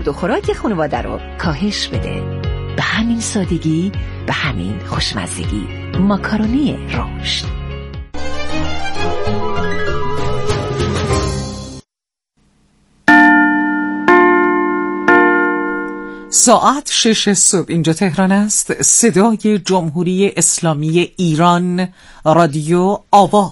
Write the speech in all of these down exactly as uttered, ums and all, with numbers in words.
و خوراک خانواده رو کاهش بده. به همین سادگی، به همین خوشمزگی. ماکارونی رشد. ساعت شش صبح اینجا تهران است. صدای جمهوری اسلامی ایران، رادیو آوا.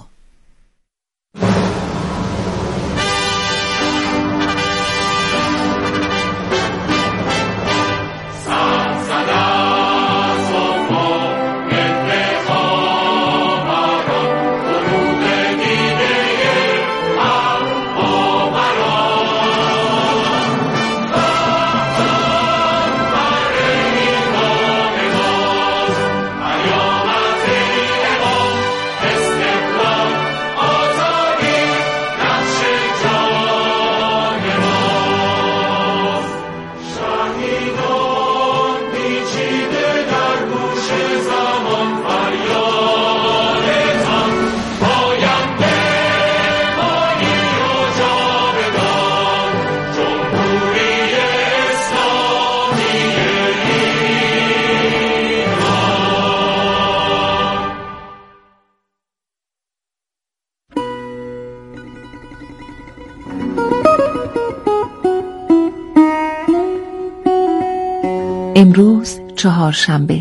امروز چهارشنبه.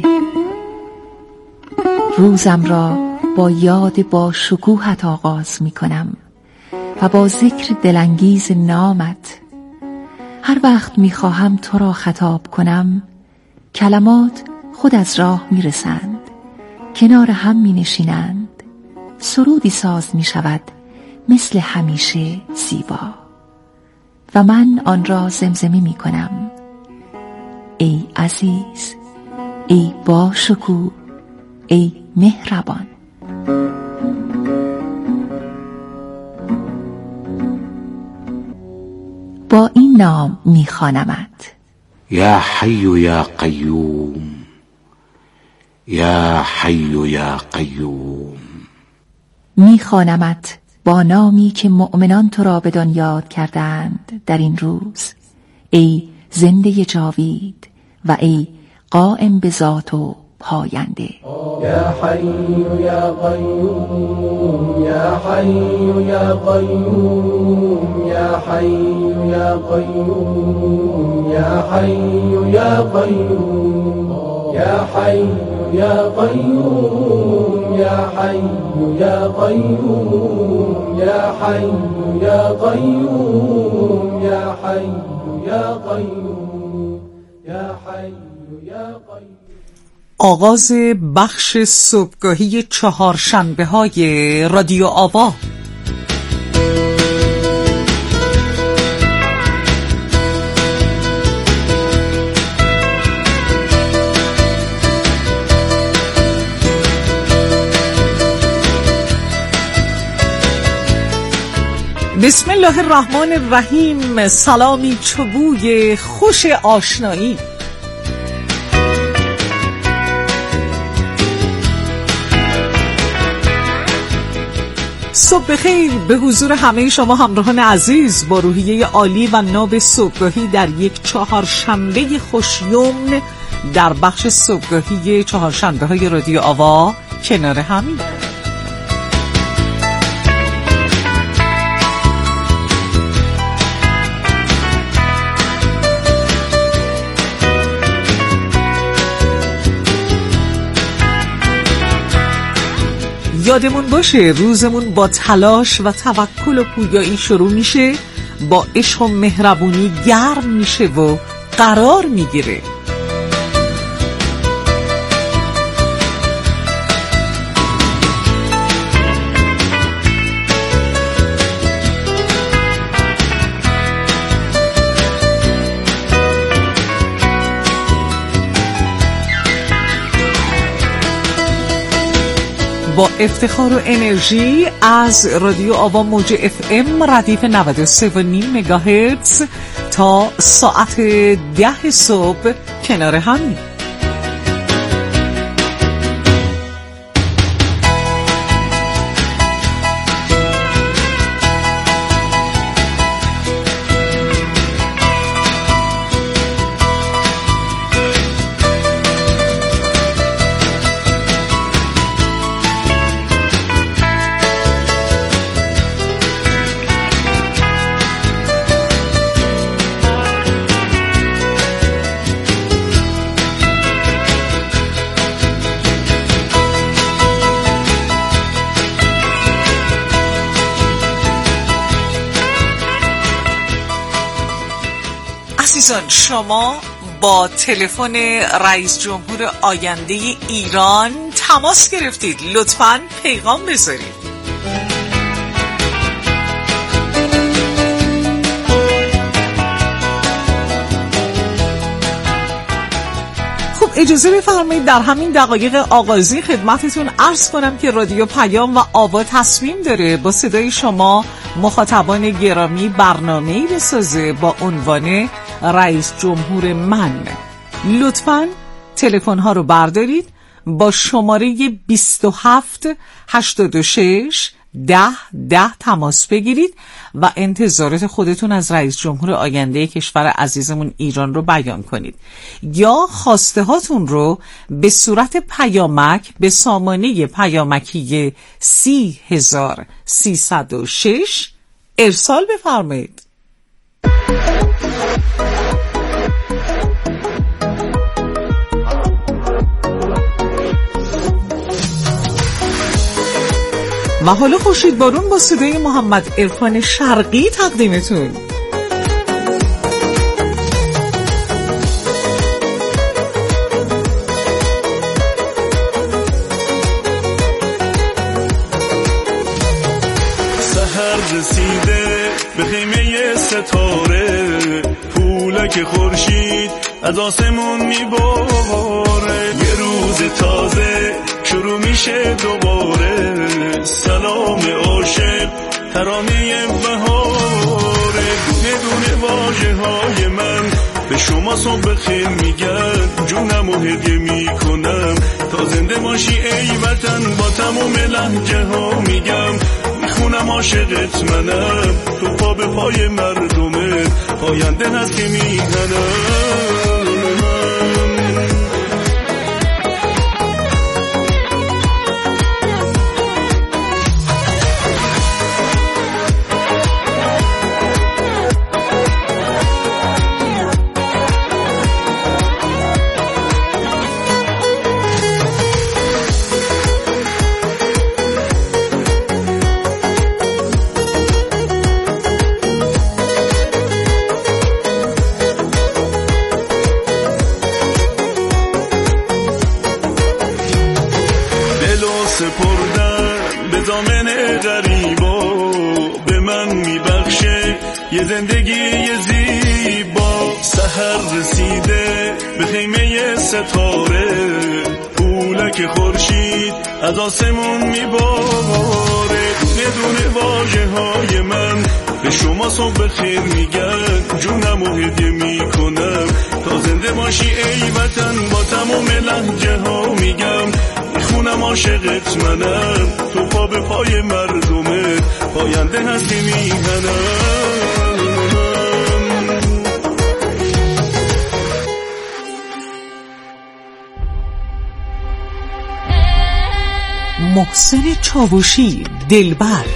روزم را با یاد با شکوهت آغاز می کنم و با ذکر دلانگیز نامت. هر وقت می خواهم تو را خطاب کنم، کلمات خود از راه می رسند، کنار هم می نشینند، سرودی ساز می شود مثل همیشه زیبا و من آن را زمزمه می کنم. ای عزیز، ای با شکوه، ای مهربان. با این نام میخوانمت: یا حی یا قیوم، یا حی یا قیوم. میخوانمت با نامی که مؤمنان تو را بدان یاد کردند در این روز. ای زنده جاوید و ای قائم به ذات و پاینده. یا حی یا قیوم، یا حی یا قیوم، یا حی یا قیوم، یا حی یا قیوم، یا حی یا قیوم، یا حی یا قیوم، یا حی یا قیوم، یا حی یا قیوم، یا حی یا قیوم. آغاز بخش صبحگاهی چهارشنبه های رادیو آوا. بسم الله الرحمن الرحیم. سلامی چوبوی خوش آشنایی. صبح بخیر به حضور همه شما همراهان عزیز با روحیه عالی و ناب صبحگاهی در یک چهارشنبه خوشیوم در بخش صبحگاهی چهارشنبه های رادیو آوا کنار همین. یادمون باشه روزمون با تلاش و توکل و پویایی شروع میشه، با عشق و مهربونی گرم میشه و قرار میگیره. با افتخار و انرژی از رادیو آوا موج اف ام ردیف نود و سه و نیم مگاهرتز تا ساعت ده صبح کنار همین. عزیزان، شما با تلفن رئیس جمهور آینده ایران تماس گرفتید. لطفاً پیغام بذارید. اجازه بفرمایید در همین دقایق آغازی خدمتتون عرض کنم که رادیو پیام و آوا تصمیم داره با صدای شما مخاطبان گرامی برنامه‌ای بسازه با عنوان رئیس جمهور من. لطفاً تلفن ها رو بردارید، با شماره بیست و هفت هشتاد و شش ده ده تماس بگیرید و انتظارات خودتون از رئیس جمهور آینده کشور عزیزمون ایران رو بیان کنید، یا خواسته هاتون رو به صورت پیامک به سامانه پیامکی سی هزار سیصد و شش ارسال بفرمایید. و حالا خورشید بارون با صدای محمد عرفان شرقی تقدیمتون. سحر رسیده به خیمه ستاره، پولک خورشید از آسمون میباره، یه روز تازه شروع میشه دوباره، سلام عاشق ترانه بهاره، دونه دونه واژه های من به شما صبح خیر میگن، جونم و هدیه میکنم تا زنده باشی ای وطن، با تموم لهجه ها میگم میخونم عاشقت منم، تو پا به پای مردمت پاینده هست که میهنم. سپردن به دامن غریبا، به من میبخشه یه زندگی زیبا، سحر رسیده به خیمه ستاره، پولک خورشید از آسمون میباره، دونه دونه واژه های من به شما صبح خیر میگن، جونم و هدیه میکنم تا زنده باشی ای وطن، با تمام لهجه ها میگم میخونم عاشقت منم، تو پا به پای مردمت پاینده هست که میهنم. محسن چاوشی، دلبر.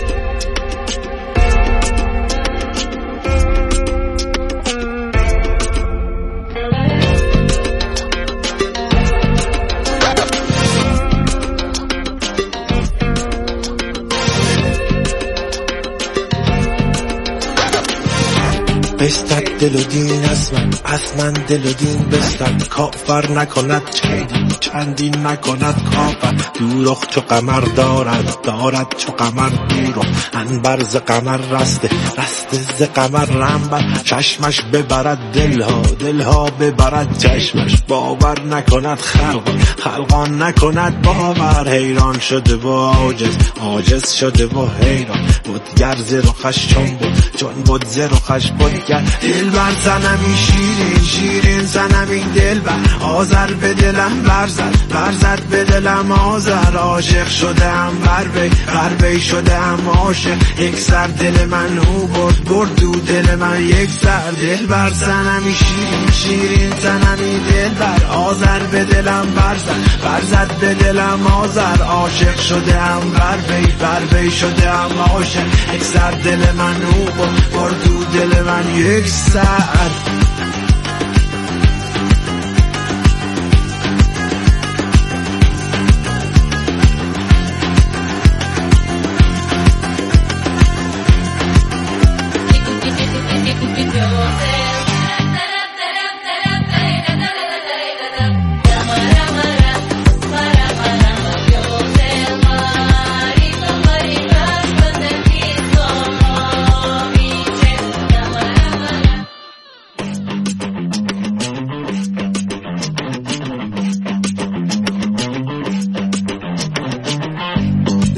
بستد دل و دین از من، از من دل و دین بستد، کافر نکند چندین چندین نکند کافر، دوروخ چو قمر دارد دارد چو قمر دوروخ، انبر ز قمر رسته رسته ز قمر رنبر، چشمش ببرد دلها دلها ببرد چشمش، باور نکند خلقان خلقان نکند باور، حیران شده و عاجز عاجز شده و حیران، بودگر ز رخش چون بود چون بود ز رخش بودگر، دل بر زنمی شیرین شیرین زنمی دل بر، آذر به دلم برزد برزد به دلم آذر، عاشق شدم بر وی بر وی شدم عاشق، یک سر دل من او برد برد دو دل من یک سر، دل بر زنمی شیرین شیرین زنمی دل بر، آذر به دلم برزد برزد به دلم آذر، عاشق شدم بر وی بر وی شدم عاشق، یک سر دل من او برد برد دو دل من یک سر.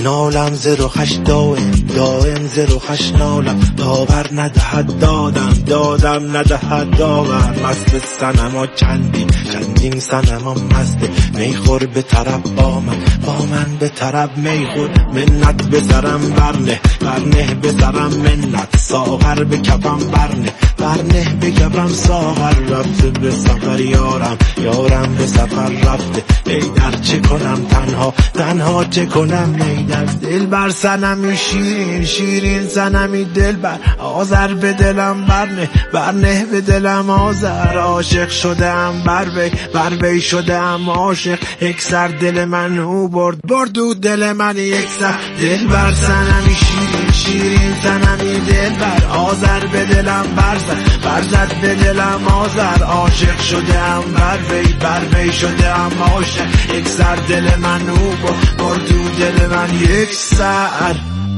نالم ز رخش دائم دائم ز رخش نالم. داور ندهد دادم دادم ندهد داور. مست صنما چندین چندین صنما مسته. میخور به طرب با من با من به طرب میخور. منت به سرم برنه برنه به سرم منت. ساغر به کفم برنه برنه به کفم ساغر. رفته به سفر یارم یارم به سفر رفته. ای در چه کنم تنها تنها چه کنم ای در. دل بر صنمی شیرین شیرین صنمی دل بر. آذر به دلم برنه برنه به دلم آذر. عاشق شدم بر وی بر وی شدم عاشق. یک سر دل من او برد برد او دل من یک سر. دل بر صنمی شیرین شیرین صنمی دل بر. آذر به دلم برزد برزد به دلم آذر. عاشق شدم بر وی بر وی شدم عاشق. یک سر دل من او برد برد او دل من یک سر.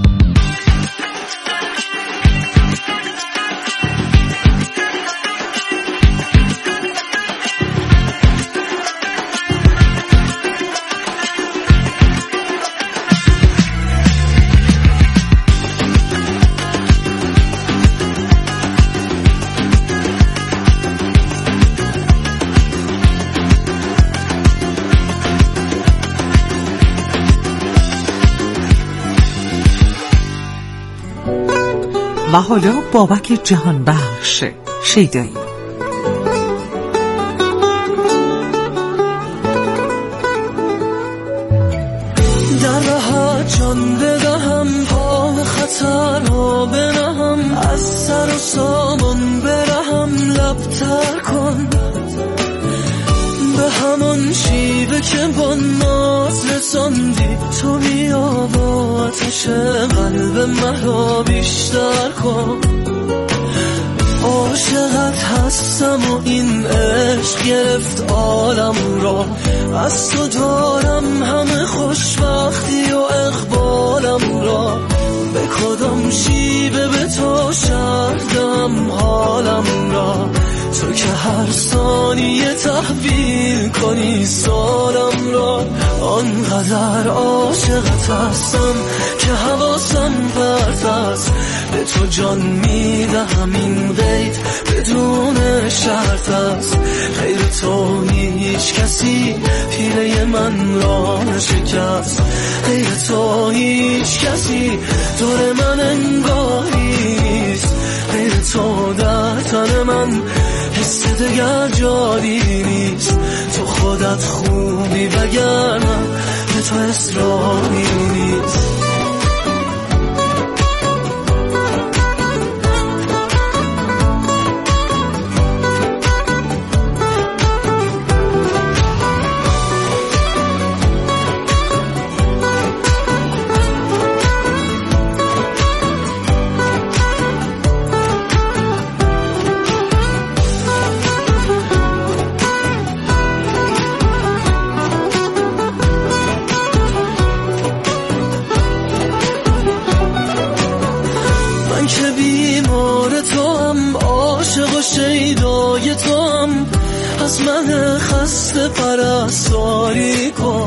و حالا بابک جهان بخش شیدایی. در راحت جان بدهم پا به خطرها بنهم. از سر و سامان برهم لبتر کن. به همان شیوه که با ناز رساندی تو بیا با آتش قلب مرا بیشتر کن. عاشقت هستم و این عشق گرفت عالم را. از تو دارم همه خوشبختی و اقبالم را. به کدام شیوه به تو شردم حالم را. تو که هر ثانیه تحویل کنی سالم را. آنقدر عاشقت هستم که حواسم پرت است. به تو جان میدهم این قید بدون شرط است. غیر تو هیچ کسی پیله من را نشکست. غیر تو هیچ کسی دور من انگاری نیست. غیر تو در تن من حس دگر جاری نیست. تو خودت خوبی وگرنه به تو اصراری نیست. شیدای تو هم از من خسته پرستاری کن.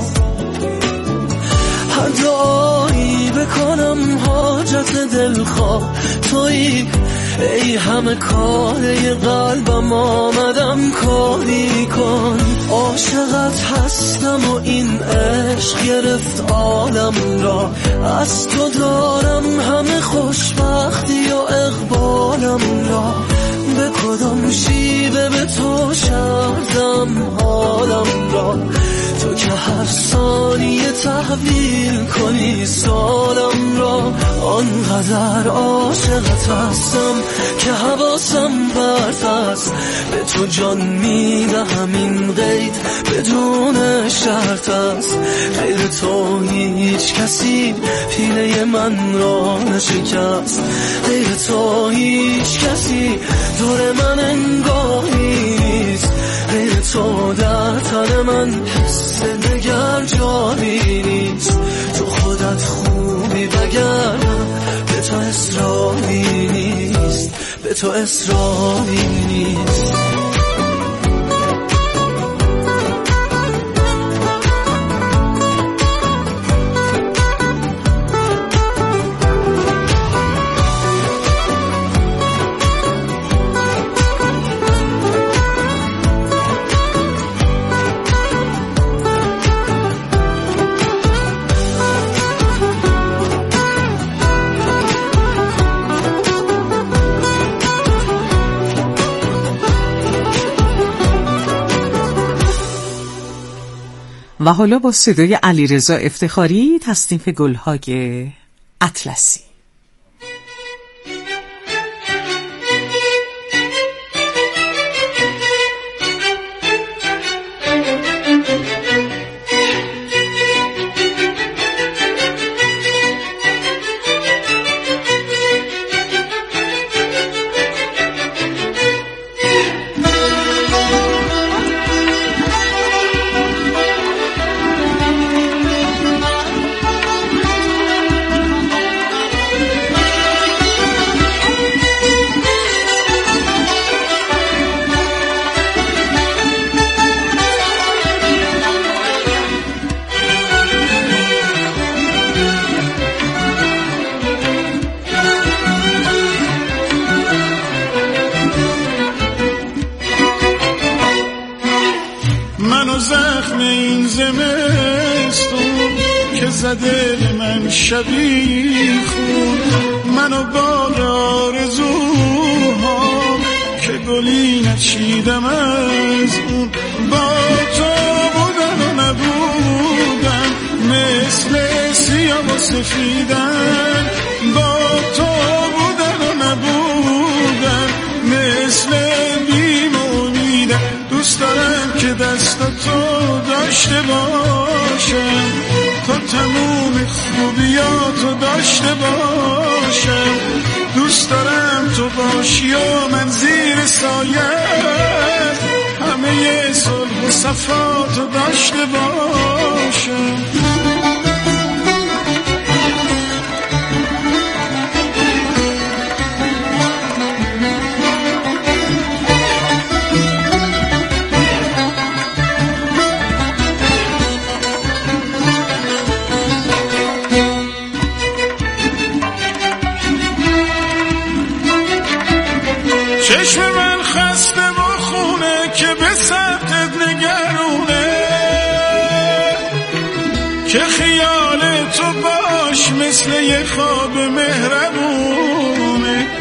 هر دعایی بکنم حاجت دلخواه تویی. ای همه کاره قلبم آمدم کاری کن. عاشقت هستم و این عشق گرفت عالم را. از تو دارم همه خوشبختی و اقبالم را. به کدام شیوه به تو شردم حالم را. تو که هر ثانیه تحویل کنی سالم را. آنقدر عاشقت هستم که حواسم پرت است. به تو جان میدهم این قید بدون شرط است. غیر تو هیچ کسی پیله من را نشکست. غیر تو هیچ کسی دور من انگاری نیست. غیر تو در تن من حس دگر جاری نیست. تو خودت خوبی وگرنه به تو اصراری نیست. به تو اصراری نیست. و حالا با صدای علیرضا افتخاری تصنیف گلهای اطلسی. زده من شبی خون منو با آرزوها که گلی نچیدم از اون با تو بودن و نبودن مثل سیاه و سفیدن با تو بودن و نبودن مثل بیم و امیدن دوست دارم که دست تو داشته باشم تا تموم خوبیاتو داشته باشم دوست دارم تو باشی و من زیر سایت همه صلح و صفاتو داشته باشم چشم من خسته و خونه که به سمتت نگرونه که خیال تو باش مثل یه خواب مهربونه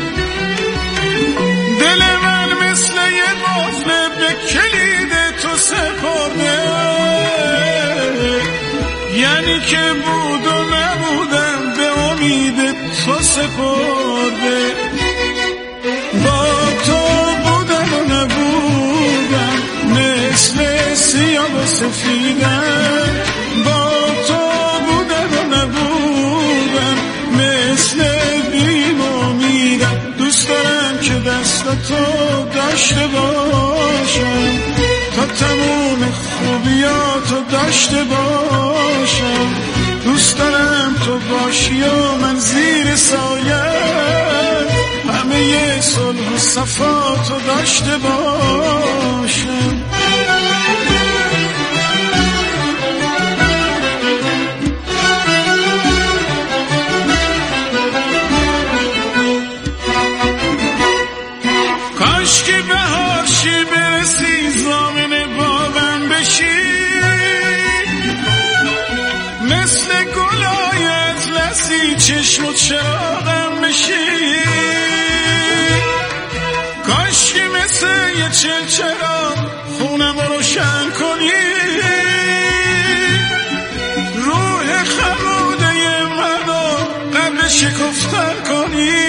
دل من مثل یه قفل به کلید تو سپرده یعنی که بود و نبودم به امید تو سپرده با تو بودن و نبودن مثل سیاه و سفیدن با تو بودن و نبودن مثل بیم و امیدن دوست دارم که دست تو داشته باشم تا تموم خوبیاتو داشته باشم دوست دارم تو باشی و من زیر سایت همه صلح و صفاتو داشته باشم کاش که بهار شی برسی زامن باغم بشی مثل گلای اطلسی چشم و چراغم بشی کاش که مثل یه چلچرا خونم رو روشن کنی روح خموده منو قبل شکفتن کنی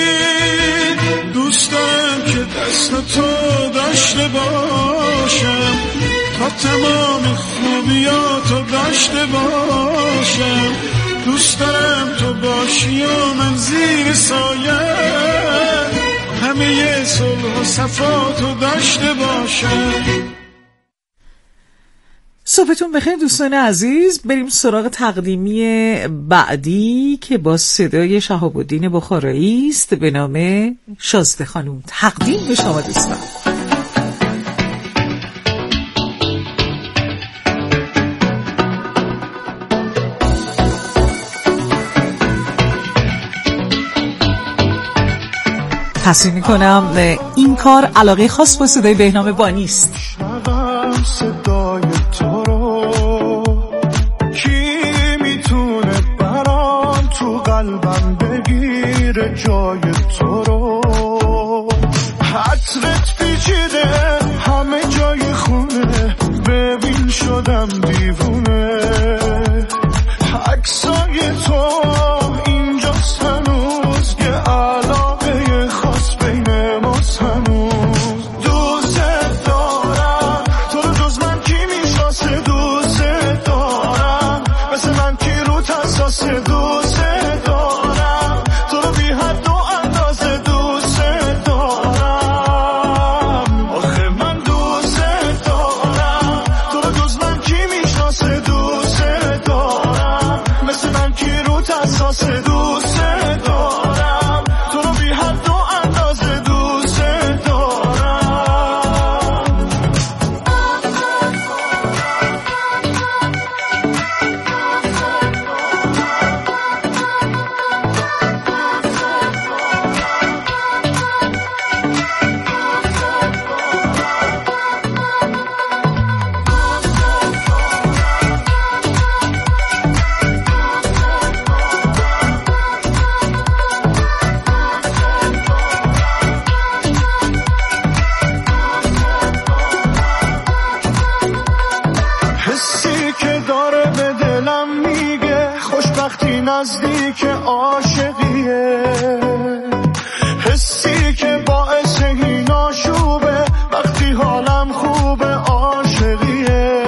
دوست دارم که دست تو داشته باشم تا تمام خوبیاتو داشته باشم دوست دارم تو باشی و من زیر سایه همه صلح و صفاتو داشته باشم. صبحتون بخیر دوستان عزیز. بریم سراغ تقدیمی بعدی که با صدای شهاب الدین بخارایی است به نام شازده خانوم. تقدیم به شما دوستان. تصمیم میکنم این کار علاقه خاص با صدای بهنام بانی است. صدای تو رو کی میتونه برام تو قلبم بگیره جای تو رو حسرت پیچیده همه جای خونه ببین شدم دیوونه میشناسه دوست دارم تو رو بی حد و اندازه دوست دارم آخه من دوست دارم تو رو جز من کی میشناسه دوست دارم مثل من کی رو تساسه دوست دارم تو رو بی حد و اندازه دوست دارم حسی که داره به دلم میگه خوشبختی نزدیک عاشقیه حسی که باعث این آشوبه وقتی حالم خوبه عاشقیه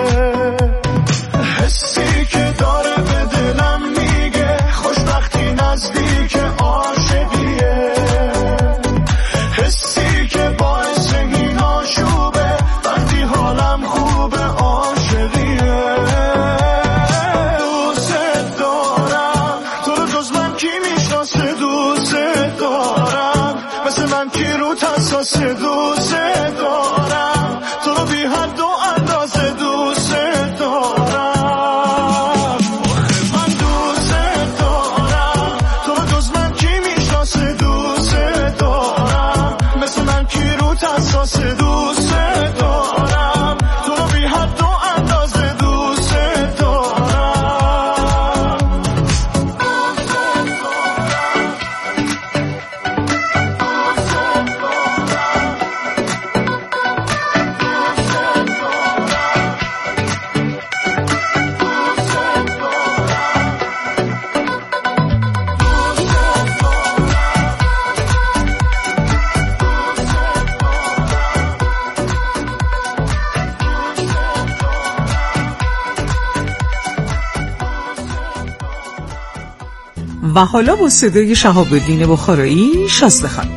حسی که داره به دلم میگه خوشبختی نزدیک عاشقیه حسی که باعث این آشوبه وقتی حالم خوبه عاشقیه دوست دارم تو رو جز من کی میشناسه دوست دارم مثل من کی رو تساسه دوست دارم تو رو بی حد و اندازه دوست دارم آخه من دوست دارم تو رو جز من کی میشناسه دوست دارم مثل من کی رو تساسه دوست دارم تو رو بی حد و اندازه دوست دارم و حالا با صدای شهاب الدین بخارایی شازده خانم.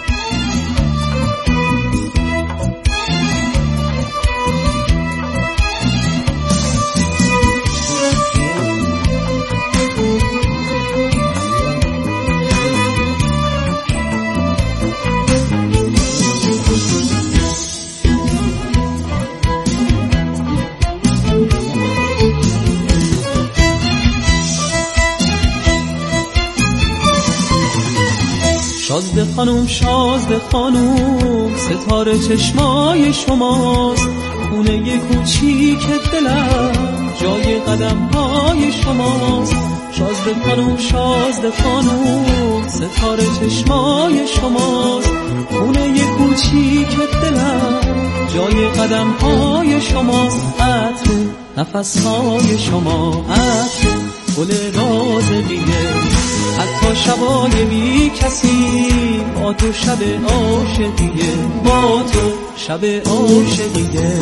شازده خانوم شازده خانوم ستاره چشمای شماست خونه کوچیک دلم جای قدم های شماست شازده خانوم شازده خانوم ستاره چشمای شماست خونه کوچیک دلم جای قدم های شماست عطر نفس های شما عطر گل رازقیه حتی شبای بی کسی با تو شب عاشقیه با تو شب عاشقیه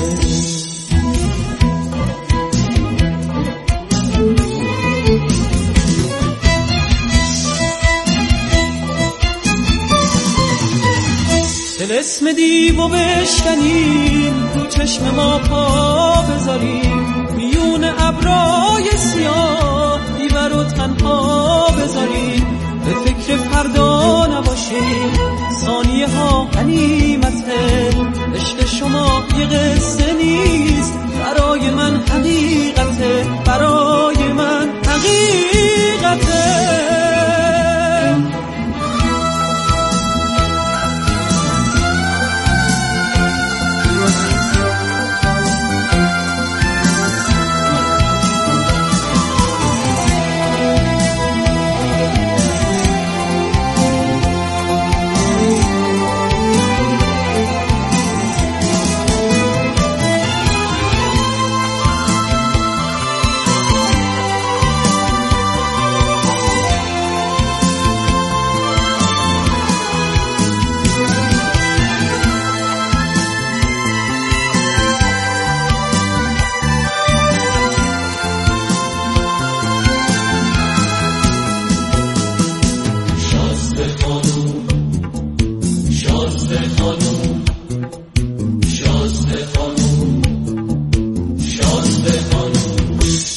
طلسم دیو بشکنیم تو چشم ما پا بذاریم میون ابرای سیاه دیور رو تنها بذاریم به فکر فردا نباشیم ثانیه ها غنیمته عشق شما یه قصه نیست برای من حقیقته برای من حقیقته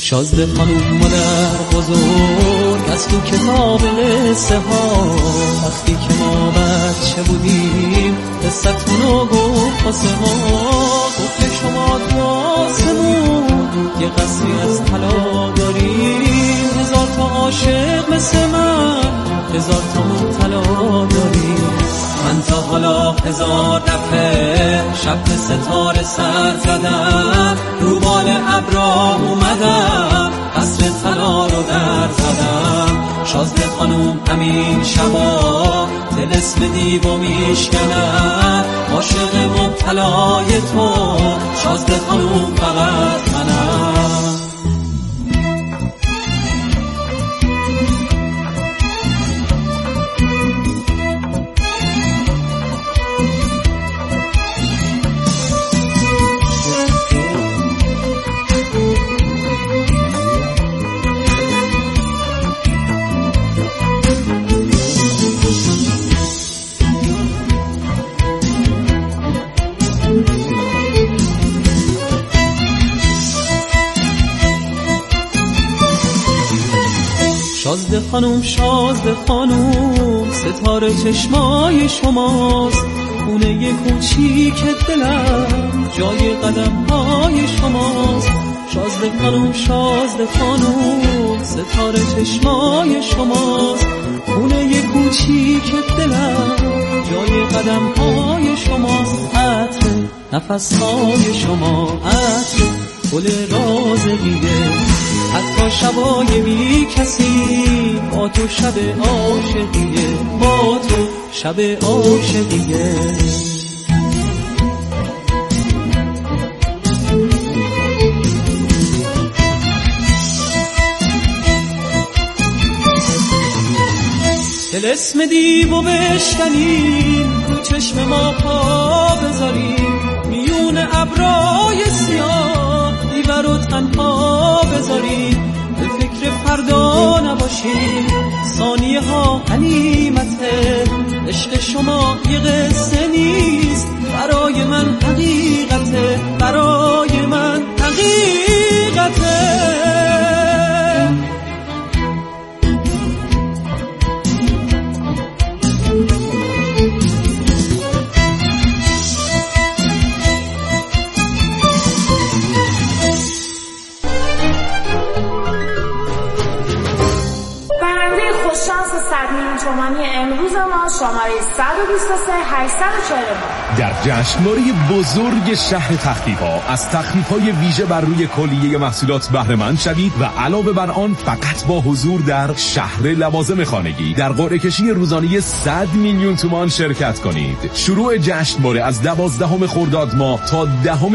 شازده خانوم مادر بزرگ از تو کتاب قصه ها، وقتی که ما بچه بودیم قصتونو گفت واسه ما، گفت که شما تو آسمون یه قصری از طلا داریم، هزار تا عاشق مثل من هزار تا مبتلا داریم. من تا حالا هزار دفعه شب به ستاره سر زدم، رو بال ابرا اومدم قصر طلا رو در زدم. شازده خانوم همین شبا طلسم دیو میشکنن، عاشق مبتلای تو شازده خانوم فقط منم. شازده خانوم شازده خانوم ستاره چشمای شماست، خونه کوچیک دلم جای قدم های شماست. شازده خانوم شازده خانوم ستاره چشمای شماست، خونه کوچیک دلم جای قدم های شماست. عطر نفس های شما عطر گل رازگیه، حتی شبای بی کسی با تو شب عاشقیه، با تو شب عاشقیه. طلسم دیو بشکنیم، رو چشم ما پا بذاریم، میون ابرای سیاه دیور رو تنها بذاریم، به فکر فردا نباشیم، ثانیه ها غنیمته، عشق شما یه قصه نیست، برای من حقیقته، برای من حقیقته. امروز ما شماره صد و بیست و سه هشتصد و چهل و نه در جشنواره بزرگ شهر تخفیف‌ها از تخفیف‌های ویژه بر روی کلیه محصولات بهره مند شوید و علاوه بر آن فقط با حضور در شهر لوازم خانگی در قرعه کشی روزانه صد میلیون تومان شرکت کنید. شروع جشنواره از دوازدهم خرداد ماه تا دهم